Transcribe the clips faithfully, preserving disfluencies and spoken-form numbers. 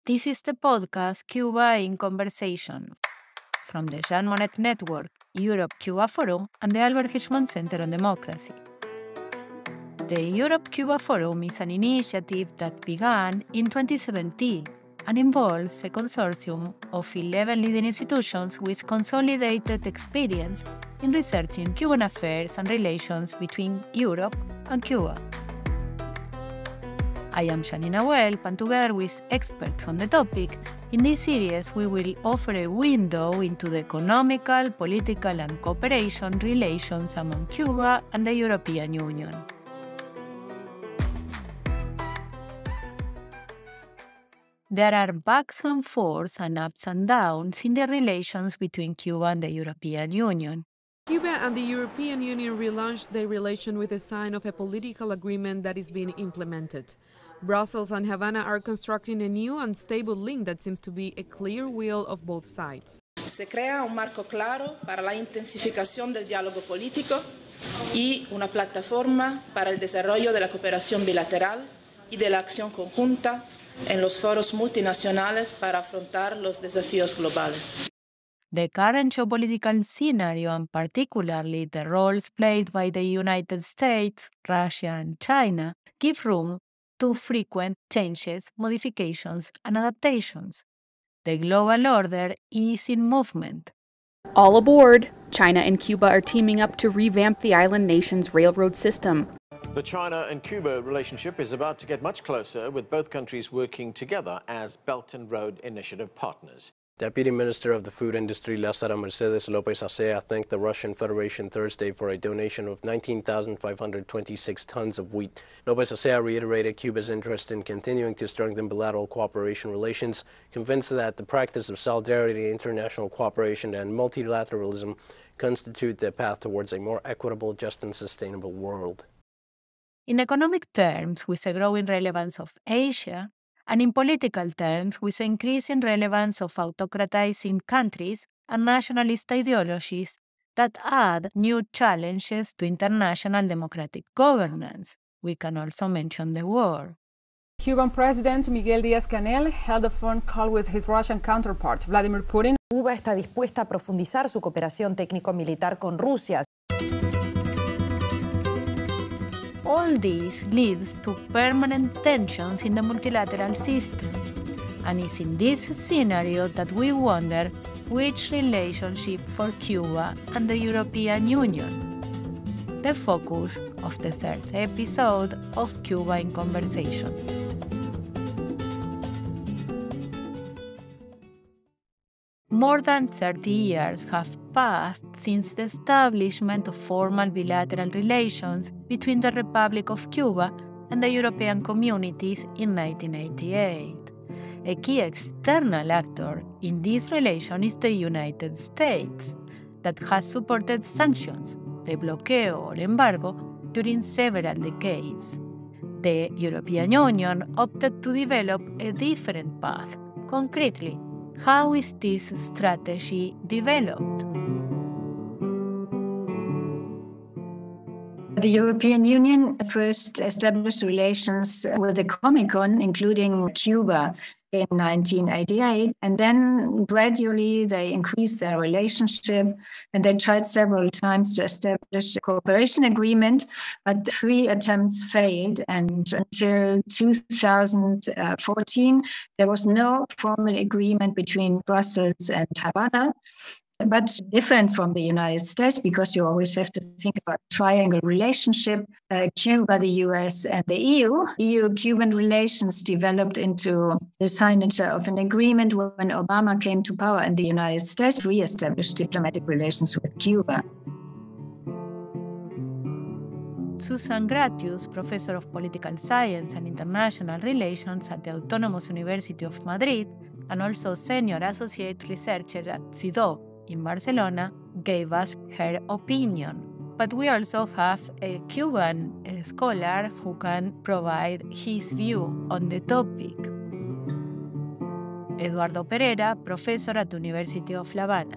This is the podcast Cuba in Conversation from the Jean Monnet Network, Europe-Cuba Forum, and the Albert Hirschman Center on Democracy. The Europe-Cuba Forum is an initiative that began in twenty seventeen and involves a consortium of eleven leading institutions with consolidated experience in researching Cuban affairs and relations between Europe and Cuba. I am Janina Welp, and together with experts on the topic, in this series we will offer a window into the economical, political and cooperation relations among Cuba and the European Union. There are backs and forths and ups and downs in the relations between Cuba and the European Union. Cuba and the European Union relaunched their relation with the sign of a political agreement that is being implemented. Brussels and Havana are constructing a new and stable link that seems to be a clear will of both sides. Se crea un marco claro para la intensificación del diálogo político y una plataforma para el desarrollo de la cooperación bilateral y de la acción conjunta en los foros multinacionales para afrontar los desafíos globales. The current geopolitical scenario, and particularly the roles played by the United States, Russia, and China, give room to frequent changes, modifications, and adaptations. The global order is in movement. All aboard! China and Cuba are teaming up to revamp the island nation's railroad system. The China and Cuba relationship is about to get much closer, with both countries working together as Belt and Road Initiative partners. Deputy Minister of the Food Industry Lázara Mercedes López Acea thanked the Russian Federation Thursday for a donation of nineteen thousand five hundred twenty-six tons of wheat. López Acea reiterated Cuba's interest in continuing to strengthen bilateral cooperation relations, convinced that the practice of solidarity, international cooperation, and multilateralism constitute the path towards a more equitable, just, and sustainable world. In economic terms, with the growing relevance of Asia, and in political terms, with the increasing relevance of autocratizing countries and nationalist ideologies that add new challenges to international democratic governance. We can also mention the war. Cuban President Miguel Díaz-Canel held a phone call with his Russian counterpart, Vladimir Putin. Cuba está dispuesta a profundizar su cooperación técnico-militar con Rusia. All this leads to permanent tensions in the multilateral system. And it's in this scenario that we wonder which relationship for Cuba and the European Union. The focus of the third episode of Cuba in Conversation. More than thirty years have passed since the establishment of formal bilateral relations between the Republic of Cuba and the European communities in nineteen eighty-eight. A key external actor in this relation is the United States, that has supported sanctions, the bloqueo or embargo, during several decades. The European Union opted to develop a different path. Concretely, how is this strategy developed? The European Union first established relations with the Comecon, including Cuba, in nineteen eighty-eight, and then gradually they increased their relationship, and they tried several times to establish a cooperation agreement, but three attempts failed, and until two thousand fourteen, there was no formal agreement between Brussels and Havana. But different from the United States, because you always have to think about triangle relationship, uh, Cuba, the U S, and the E U. E U-Cuban relations developed into the signature of an agreement when Obama came to power, and the United States re-established diplomatic relations with Cuba. Susan Gratius, professor of political science and international relations at the Autonomous University of Madrid, and also senior associate researcher at CIDO in Barcelona, gave us her opinion. But we also have a Cuban scholar who can provide his view on the topic. Eduardo Pereira, professor at the University of La Habana.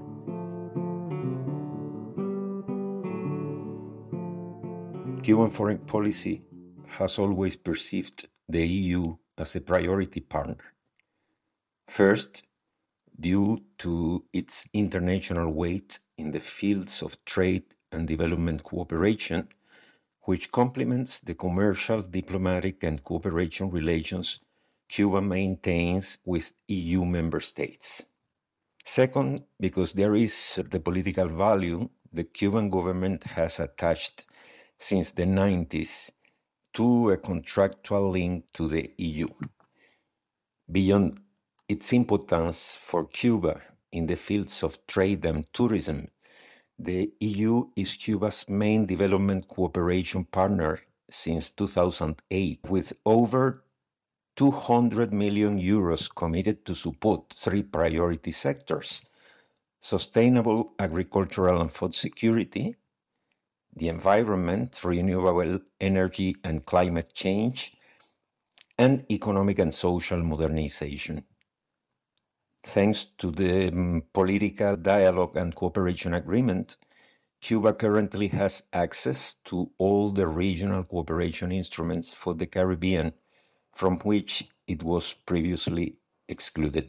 Cuban foreign policy has always perceived the E U as a priority partner. First, due to its international weight in the fields of trade and development cooperation, which complements the commercial, diplomatic, and cooperation relations Cuba maintains with E U member states. Second, because there is the political value the Cuban government has attached since the nineties to a contractual link to the E U. Beyond its importance for Cuba in the fields of trade and tourism, the E U is Cuba's main development cooperation partner since two thousand eight, with over two hundred million euros committed to support three priority sectors: sustainable agricultural and food security, the environment, renewable energy and climate change, and economic and social modernization. Thanks to the um, political dialogue and cooperation agreement, Cuba currently has access to all the regional cooperation instruments for the Caribbean, from which it was previously excluded.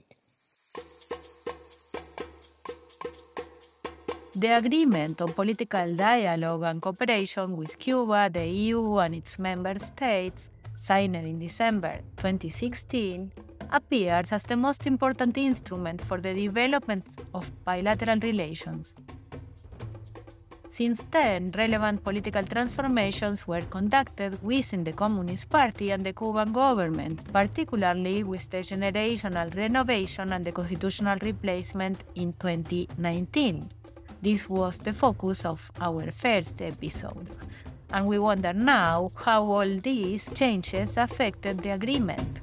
The agreement on political dialogue and cooperation with Cuba, the E U, and its member states, signed in December twenty sixteen, appears as the most important instrument for the development of bilateral relations. Since then, relevant political transformations were conducted within the Communist Party and the Cuban government, particularly with the generational renovation and the constitutional replacement in twenty nineteen. This was the focus of our first episode. And we wonder now how all these changes affected the agreement.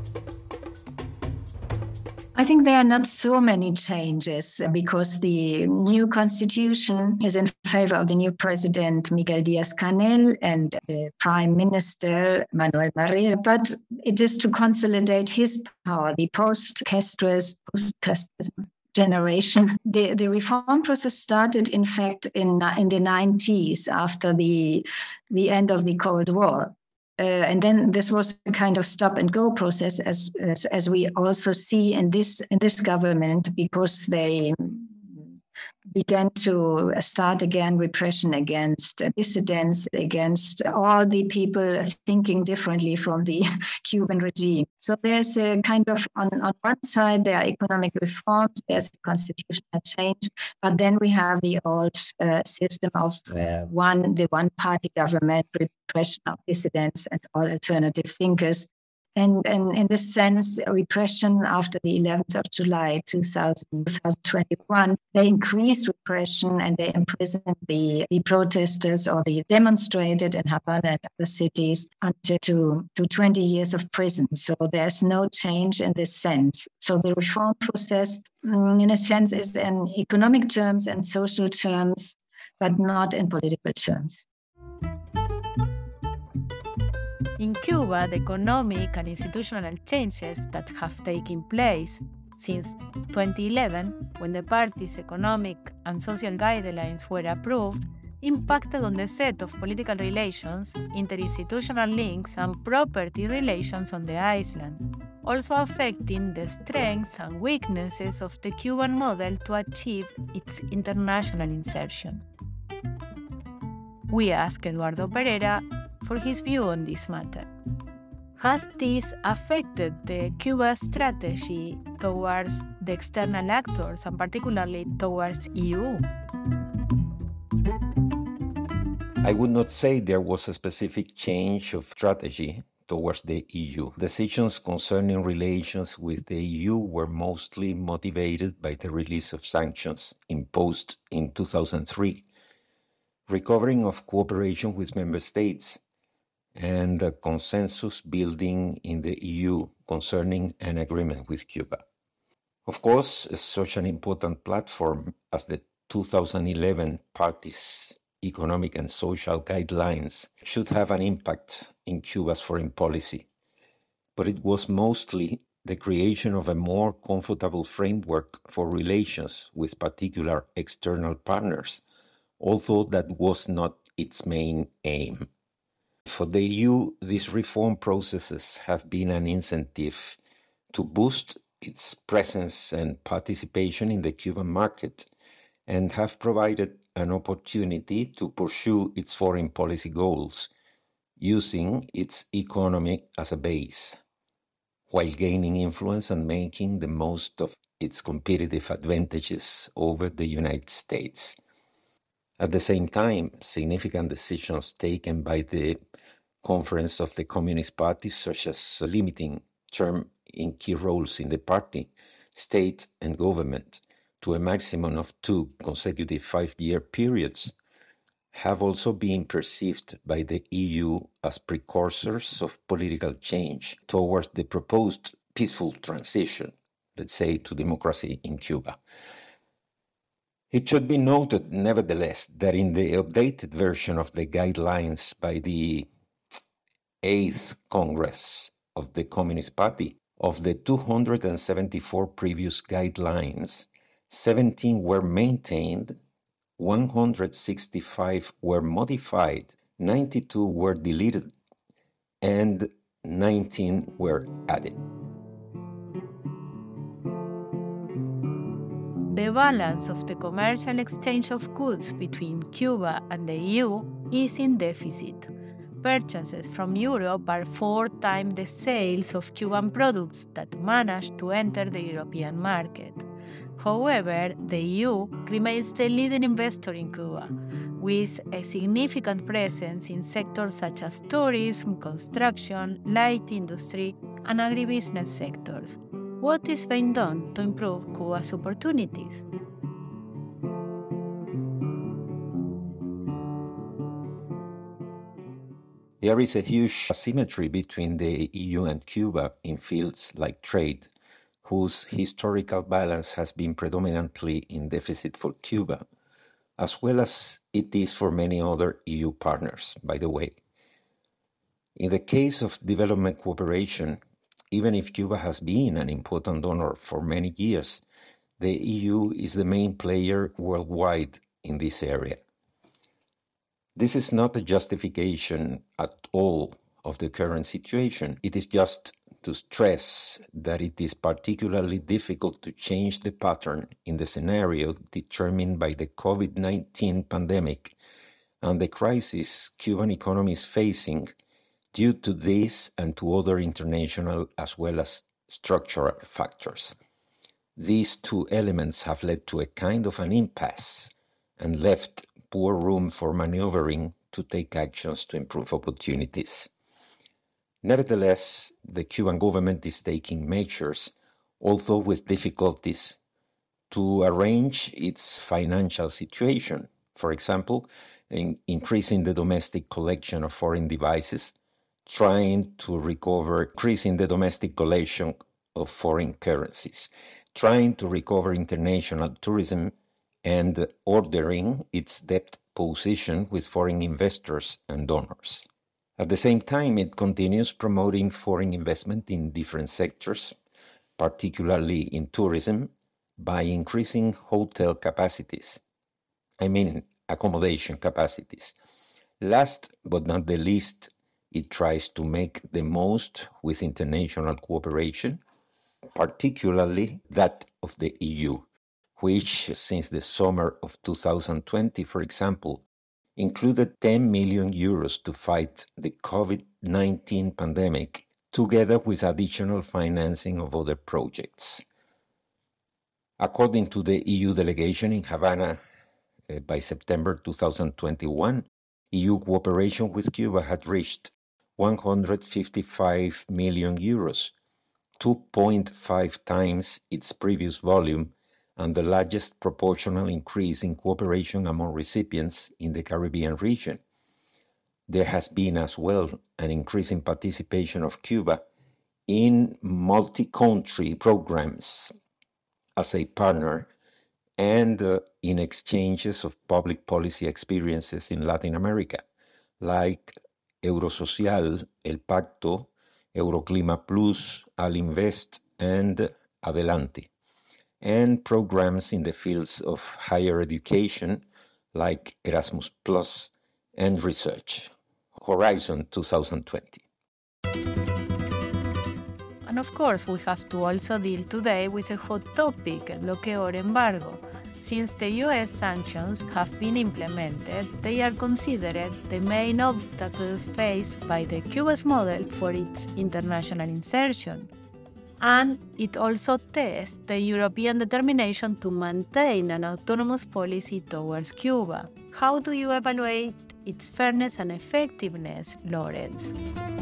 I think there are not so many changes because the new constitution is in favor of the new president, Miguel Díaz-Canel, and the prime minister, Manuel Barrera, but it is to consolidate his power, the post-Castro generation. The, the reform process started, in fact, in, in the nineties after the, the end of the Cold War. Uh, and then this was a kind of stop and go process, as, as as we also see in this in this government, because they began to start again repression against dissidents, against all the people thinking differently from the Cuban regime. So there's a kind of, on, on one side, there are economic reforms, there's a constitutional change, but then we have the old uh, system of uh, one, the one-party government, repression of dissidents and all alternative thinkers. And, and in this sense, repression after the eleventh of July two thousand twenty-one, they increased repression and they imprisoned the, the protesters or the demonstrated in Havana and other cities until to, to twenty years of prison. So there's no change in this sense. So the reform process, in a sense, is in economic terms and social terms, but not in political terms. In Cuba, the economic and institutional changes that have taken place since twenty eleven, when the party's economic and social guidelines were approved, impacted on the set of political relations, interinstitutional links, and property relations on the island, also affecting the strengths and weaknesses of the Cuban model to achieve its international insertion. We asked Eduardo Pereira for his view on this matter. Has this affected the Cuba strategy towards the external actors, and particularly towards E U? I would not say there was a specific change of strategy towards the E U. Decisions concerning relations with the E U were mostly motivated by the release of sanctions imposed in two thousand three, recovering of cooperation with member states, and a consensus building in the E U concerning an agreement with Cuba. Of course, such an important platform as the two thousand eleven Party's economic and social guidelines should have an impact in Cuba's foreign policy, but it was mostly the creation of a more comfortable framework for relations with particular external partners, although that was not its main aim. For the E U, these reform processes have been an incentive to boost its presence and participation in the Cuban market and have provided an opportunity to pursue its foreign policy goals using its economy as a base, while gaining influence and making the most of its competitive advantages over the United States. At the same time, significant decisions taken by the Conference of the Communist Party, such as limiting term in key roles in the party, state and government to a maximum of two consecutive five-year periods, have also been perceived by the E U as precursors of political change towards the proposed peaceful transition, let's say, to democracy in Cuba. It should be noted, nevertheless, that in the updated version of the guidelines by the eighth Congress of the Communist Party, of the two hundred seventy-four previous guidelines, seventeen were maintained, one hundred sixty-five were modified, ninety-two were deleted, and nineteen were added. The balance of the commercial exchange of goods between Cuba and the E U is in deficit. Purchases from Europe are four times the sales of Cuban products that manage to enter the European market. However, the E U remains the leading investor in Cuba, with a significant presence in sectors such as tourism, construction, light industry, and agribusiness sectors. What is being done to improve Cuba's opportunities? There is a huge asymmetry between the E U and Cuba in fields like trade, whose historical balance has been predominantly in deficit for Cuba, as well as it is for many other E U partners, by the way. In the case of development cooperation, even if Cuba has been an important donor for many years, the E U is the main player worldwide in this area. This is not a justification at all of the current situation. It is just to stress that it is particularly difficult to change the pattern in the scenario determined by the COVID nineteen pandemic and the crisis Cuban economy is facing due to this and to other international as well as structural factors. These two elements have led to a kind of an impasse and left poor room for maneuvering to take actions to improve opportunities. Nevertheless, the Cuban government is taking measures, although with difficulties, to arrange its financial situation. For example, in increasing the domestic collection of foreign devices, trying to recover, increasing the domestic collection of foreign currencies, trying to recover international tourism, and ordering its debt position with foreign investors and donors. At the same time, it continues promoting foreign investment in different sectors, particularly in tourism, by increasing hotel capacities. I mean, accommodation capacities. Last but not the least, it tries to make the most with international cooperation, particularly that of the E U, which since the summer of two thousand twenty, for example, included ten million euros to fight the COVID nineteen pandemic, together with additional financing of other projects. According to the E U delegation in Havana, uh, by September two thousand twenty-one, E U cooperation with Cuba had reached one hundred fifty-five million euros, two point five times its previous volume, and the largest proportional increase in cooperation among recipients in the Caribbean region. There has been as well an increase in participation of Cuba in multi-country programs as a partner and uh, in exchanges of public policy experiences in Latin America, like Eurosocial, El Pacto, Euroclima Plus, Alinvest, and Adelante, and programs in the fields of higher education like Erasmus Plus and research. Horizon two thousand twenty. And of course, we have to also deal today with a hot topic, el bloqueo or embargo. Since the U S sanctions have been implemented, they are considered the main obstacle faced by the Cuba's model for its international insertion. And it also tests the European determination to maintain an autonomous policy towards Cuba. How do you evaluate its fairness and effectiveness, Lawrence?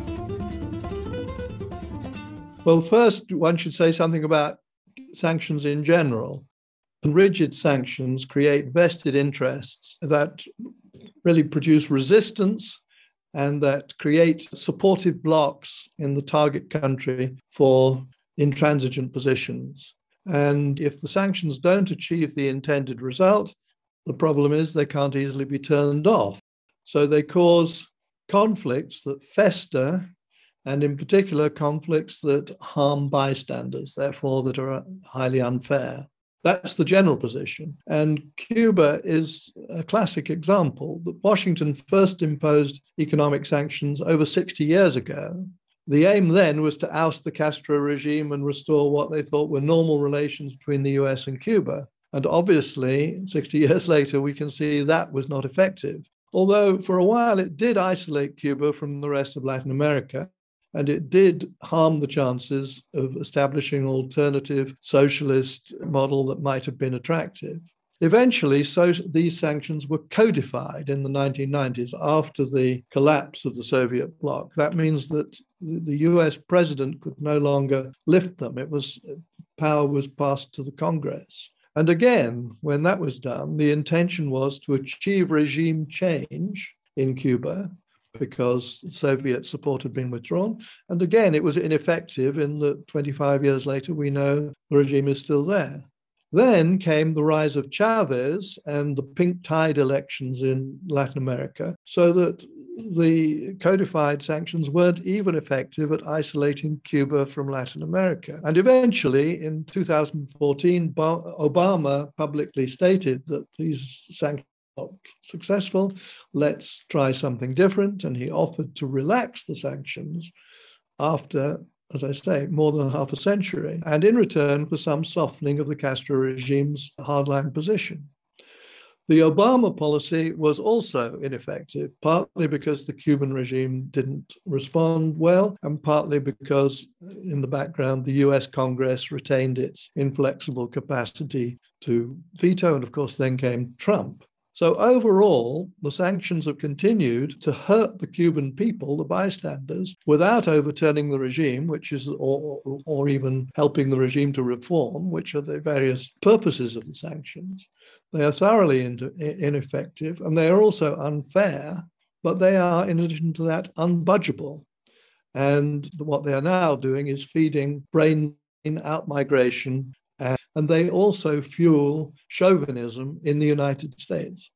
Well, first, one should say something about sanctions in general. And rigid sanctions create vested interests that really produce resistance and that create supportive blocks in the target country for intransigent positions. And if the sanctions don't achieve the intended result, the problem is they can't easily be turned off. So they cause conflicts that fester, and in particular, conflicts that harm bystanders, therefore that are highly unfair. That's the general position. And Cuba is a classic example. Washington first imposed economic sanctions over sixty years ago. The aim then was to oust the Castro regime and restore what they thought were normal relations between the U S and Cuba. And obviously, sixty years later, we can see that was not effective. Although for a while it did isolate Cuba from the rest of Latin America, and it did harm the chances of establishing an alternative socialist model that might have been attractive. Eventually, so these sanctions were codified in the nineteen nineties after the collapse of the Soviet bloc. That means that the U S president could no longer lift them. It was, power was passed to the Congress. And again, when that was done, the intention was to achieve regime change in Cuba, because Soviet support had been withdrawn. And again, it was ineffective in that twenty-five years later, we know the regime is still there. Then came the rise of Chavez and the pink tide elections in Latin America, so that the codified sanctions weren't even effective at isolating Cuba from Latin America. And eventually, in two thousand fourteen, Obama publicly stated that these sanctions not successful, let's try something different. And he offered to relax the sanctions after, as I say, more than half a century, and in return for some softening of the Castro regime's hardline position. The Obama policy was also ineffective, partly because the Cuban regime didn't respond well, and partly because in the background, the U S Congress retained its inflexible capacity to veto, and of course then came Trump. So overall, the sanctions have continued to hurt the Cuban people, the bystanders, without overturning the regime, which is, or, or even helping the regime to reform, which are the various purposes of the sanctions. They are thoroughly in, ineffective, and they are also unfair, but they are, in addition to that, unbudgeable. And what they are now doing is feeding brain out-migration, and they also fuel chauvinism in the United States.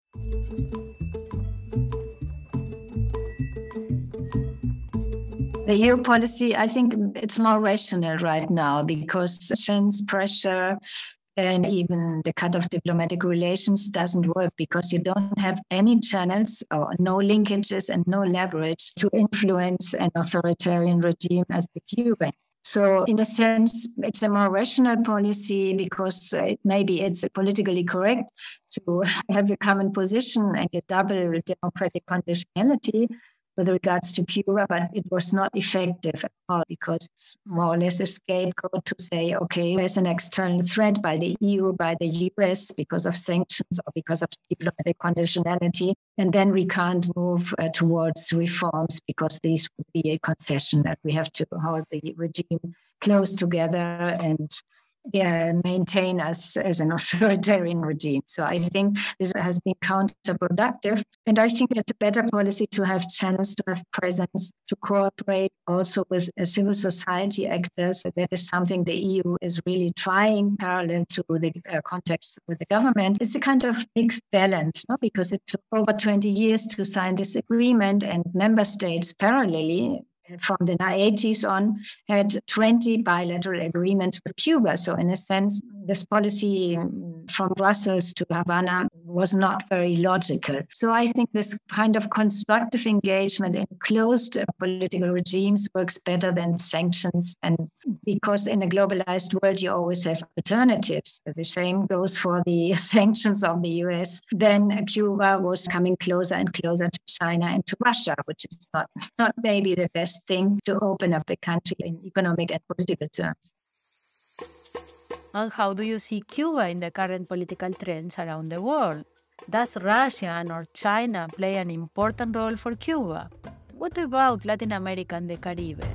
The E U policy, I think it's more rational right now because sanctions, pressure, and even the cut of diplomatic relations doesn't work because you don't have any channels or no linkages and no leverage to influence an authoritarian regime as the Cuban. So in a sense, it's a more rational policy because it, maybe it's politically correct to have a common position and a double democratic conditionality with regards to Cuba, but it was not effective at all because it's more or less a scapegoat to say, okay, there's an external threat by the E U, by the U S because of sanctions or because of diplomatic conditionality, and then we can't move uh, towards reforms because these would be a concession that we have to hold the regime close together and yeah, maintain us as an authoritarian regime. So I think this has been counterproductive. And I think it's a better policy to have channels, to have presence, to cooperate also with uh, civil society actors. That is something the E U is really trying parallel to the uh, context with the government. It's a kind of mixed balance, no? Because it took over twenty years to sign this agreement, and member states parallelly from the eighties on, had twenty bilateral agreements with Cuba. So in a sense, this policy from Brussels to Havana was not very logical. So I think this kind of constructive engagement in closed uh, political regimes works better than sanctions. And because in a globalized world, you always have alternatives. The same goes for the sanctions on the U S. Then Cuba was coming closer and closer to China and to Russia, which is not, not maybe the best thing to open up the country in economic and political terms. And how do you see Cuba in the current political trends around the world? Does Russia or China play an important role for Cuba? What about Latin America and the Caribbean?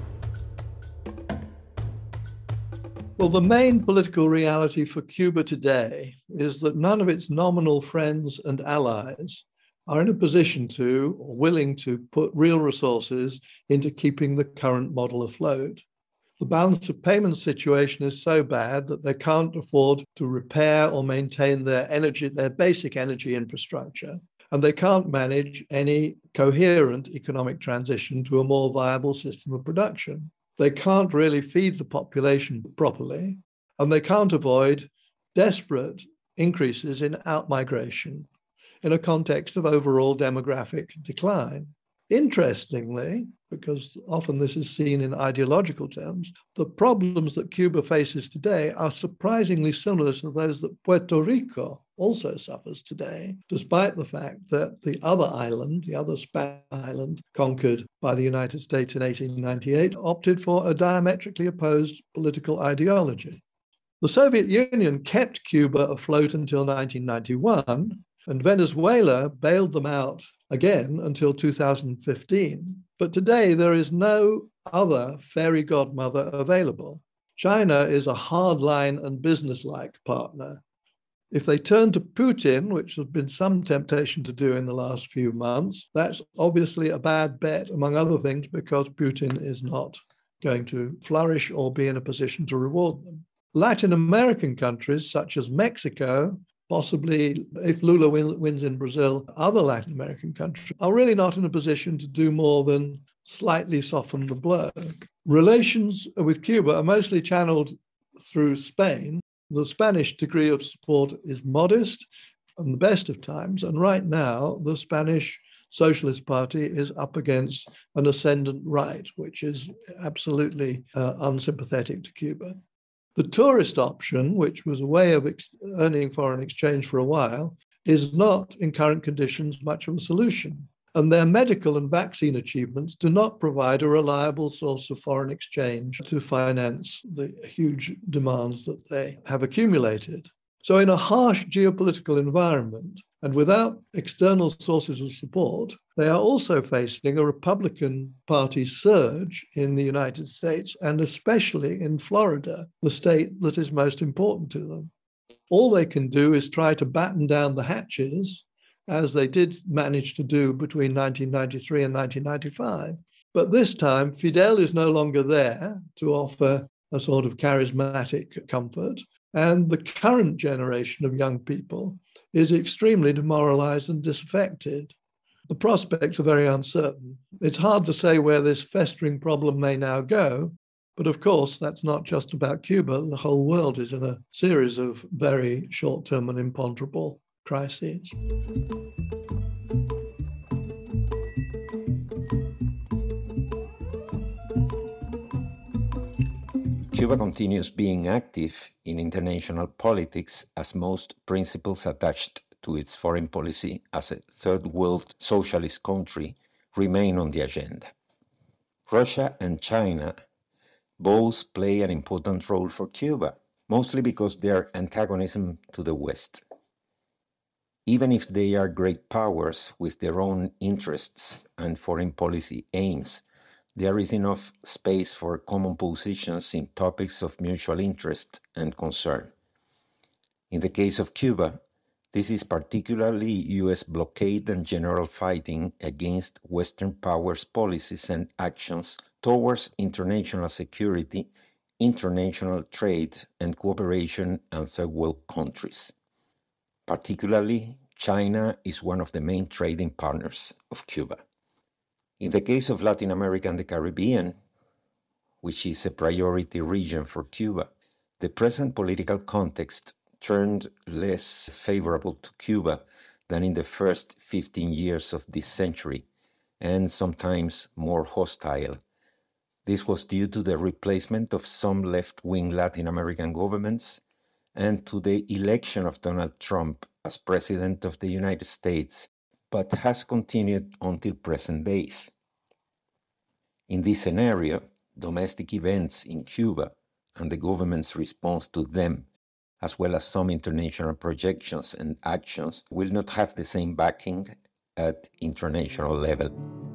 Well, the main political reality for Cuba today is that none of its nominal friends and allies are in a position to or willing to put real resources into keeping the current model afloat. The balance of payments situation is so bad that they can't afford to repair or maintain their energy, their basic energy infrastructure, and they can't manage any coherent economic transition to a more viable system of production. They can't really feed the population properly, and they can't avoid desperate increases in outmigration in a context of overall demographic decline. Interestingly, because often this is seen in ideological terms, the problems that Cuba faces today are surprisingly similar to those that Puerto Rico also suffers today, despite the fact that the other island, the other Spanish island, conquered by the United States in eighteen ninety-eight, opted for a diametrically opposed political ideology. The Soviet Union kept Cuba afloat until nineteen ninety-one, and Venezuela bailed them out again until two thousand fifteen. But today there is no other fairy godmother available. China is a hardline and businesslike partner. If they turn to Putin, which has been some temptation to do in the last few months, that's obviously a bad bet, among other things, because Putin is not going to flourish or be in a position to reward them. Latin American countries such as Mexico, possibly if Lula win, wins in Brazil, other Latin American countries are really not in a position to do more than slightly soften the blow. Relations with Cuba are mostly channeled through Spain. The Spanish degree of support is modest and the best of times. And right now, the Spanish Socialist Party is up against an ascendant right, which is absolutely uh, unsympathetic to Cuba. The tourist option, which was a way of ex- earning foreign exchange for a while, is not, in current conditions, much of a solution. And their medical and vaccine achievements do not provide a reliable source of foreign exchange to finance the huge demands that they have accumulated. So in a harsh geopolitical environment, and without external sources of support, they are also facing a Republican Party surge in the United States, and especially in Florida, the state that is most important to them. All they can do is try to batten down the hatches, as they did manage to do between nineteen ninety-three and nineteen ninety-five. But this time, Fidel is no longer there to offer a sort of charismatic comfort, and the current generation of young people is extremely demoralized and disaffected. The prospects are very uncertain. It's hard to say where this festering problem may now go, but of course, that's not just about Cuba. The whole world is in a series of very short-term and imponderable crises. Cuba continues being active in international politics as most principles attached to its foreign policy as a third world socialist country remain on the agenda. Russia and China both play an important role for Cuba, mostly because their antagonism to the West. Even if they are great powers with their own interests and foreign policy aims, there is enough space for common positions in topics of mutual interest and concern. In the case of Cuba, this is particularly U S blockade and general fighting against Western powers' policies and actions towards international security, international trade and cooperation, and third world countries. Particularly, China is one of the main trading partners of Cuba. In the case of Latin America and the Caribbean, which is a priority region for Cuba, the present political context turned less favorable to Cuba than in the first fifteen years of this century, and sometimes more hostile. This was due to the replacement of some left-wing Latin American governments and to the election of Donald Trump as President of the United States, but has continued until present days. In this scenario, domestic events in Cuba and the government's response to them, as well as some international projections and actions, will not have the same backing at international level.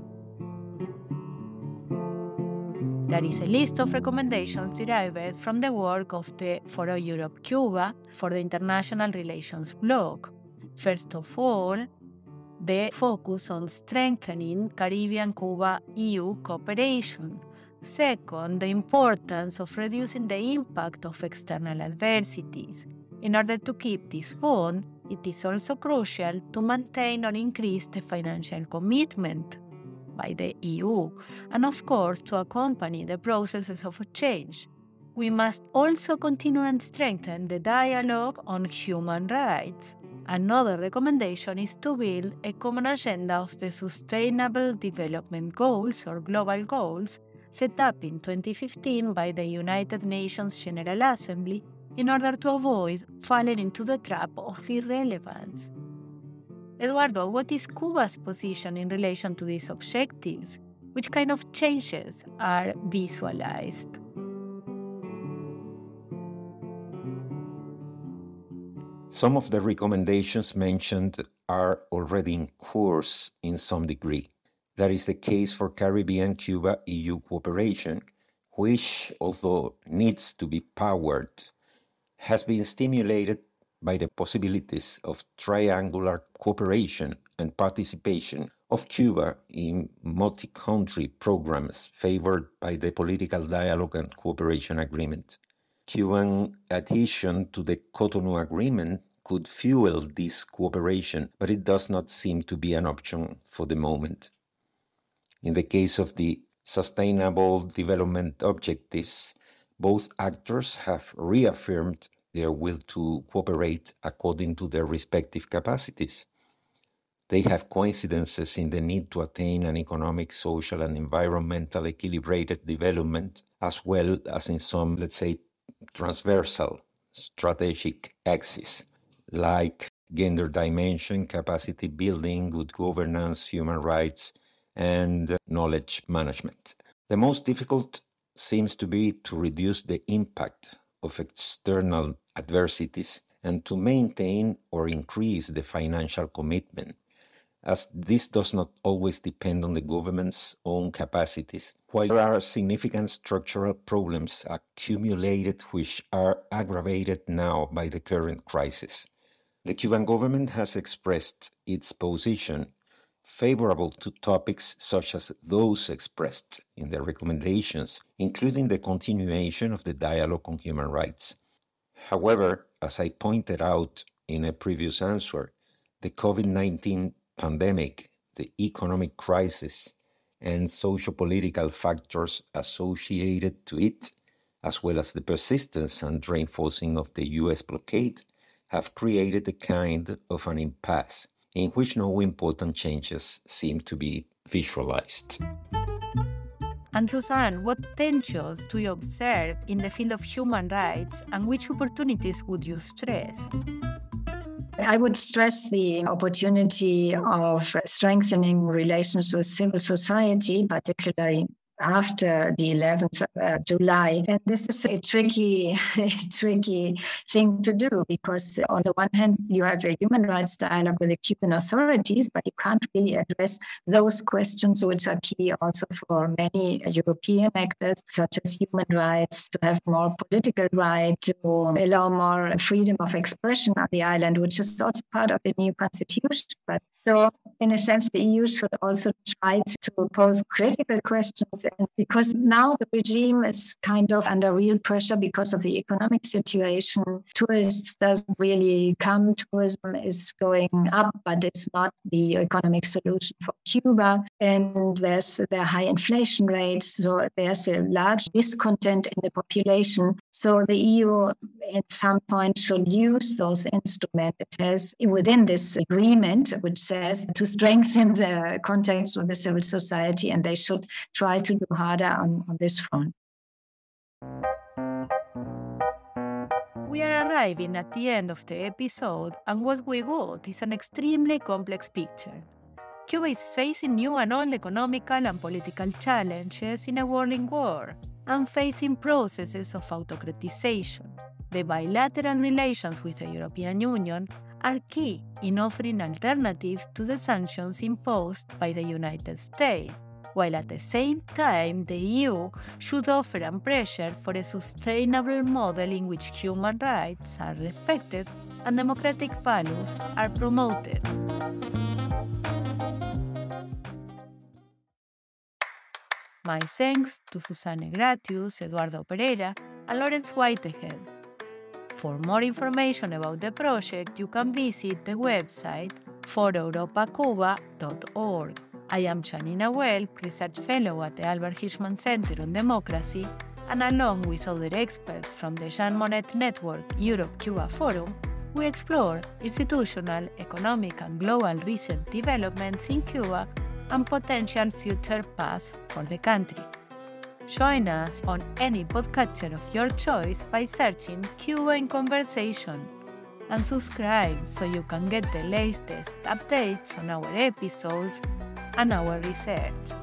There is a list of recommendations derived from the work of the Foro Europe-Cuba for the International Relations Bloc. First of all, the focus on strengthening Caribbean-Cuba-E U cooperation. Second, the importance of reducing the impact of external adversities. In order to keep this bond, it is also crucial to maintain or increase the financial commitment by the E U, and of course to accompany the processes of change. We must also continue and strengthen the dialogue on human rights. Another recommendation is to build a common agenda of the Sustainable Development Goals or Global Goals set up in twenty fifteen by the United Nations General Assembly in order to avoid falling into the trap of irrelevance. Eduardo, what is Cuba's position in relation to these objectives? Which kind of changes are visualized? Some of the recommendations mentioned are already in course in some degree. That is the case for Caribbean-Cuba-E U cooperation, which, although needs to be powered, has been stimulated by the possibilities of triangular cooperation and participation of Cuba in multi-country programs favored by the Political Dialogue and Cooperation Agreement. Cuban adhesion to the Cotonou Agreement could fuel this cooperation, but it does not seem to be an option for the moment. In the case of the Sustainable Development Objectives, both actors have reaffirmed their will to cooperate according to their respective capacities. They have coincidences in the need to attain an economic, social, and environmental equilibrated development, as well as in some, let's say, transversal strategic axes, like gender dimension, capacity building, good governance, human rights, and knowledge management. The most difficult seems to be to reduce the impact of external adversities and to maintain or increase the financial commitment, as this does not always depend on the government's own capacities, while there are significant structural problems accumulated which are aggravated now by the current crisis. The Cuban government has expressed its position favorable to topics such as those expressed in the recommendations, including the continuation of the dialogue on human rights. However, as I pointed out in a previous answer, the COVID nineteen pandemic, the economic crisis, and socio-political factors associated to it, as well as the persistence and reinforcing of the U S blockade, have created a kind of an impasse in which no important changes seem to be visualized. And Susan, what tensions do you observe in the field of human rights, and which opportunities would you stress? I would stress the opportunity of strengthening relations with civil society, particularly after the eleventh of July. And this is a tricky, tricky thing to do, because on the one hand, you have a human rights dialogue with the Cuban authorities, but you can't really address those questions which are key also for many European actors, such as human rights, to have more political right, to allow more freedom of expression on the island, which is also part of the new constitution. But so, in a sense, the E U should also try to pose critical questions because now the regime is kind of under real pressure because of the economic situation. Tourists doesn't really come. Tourism is going up, but it's not the economic solution for Cuba. And there's there are high inflation rates, so there's a large discontent in the population. So the E U at some point should use those instruments it has within this agreement, which says to strengthen the contacts with the civil society, and they should try to do harder on, on this front. We are arriving at the end of the episode, and what we got is an extremely complex picture. Cuba is facing new and old economical and political challenges in a warring war, and facing processes of autocratization. The bilateral relations with the European Union are key in offering alternatives to the sanctions imposed by the United States, while at the same time the E U should offer and pressure for a sustainable model in which human rights are respected and democratic values are promoted. My thanks to Susana Gratius, Eduardo Pereira, and Lawrence Whitehead. For more information about the project, you can visit the website for europa cuba dot org. I am Janina Welp, Research Fellow at the Albert Hirschman Center on Democracy, and along with other experts from the Jean Monnet Network Europe-Cuba Forum, we explore institutional, economic, and global recent developments in Cuba and potential future paths for the country. Join us on any podcatcher of your choice by searching Cuba in Conversation, and subscribe so you can get the latest updates on our episodes and our research.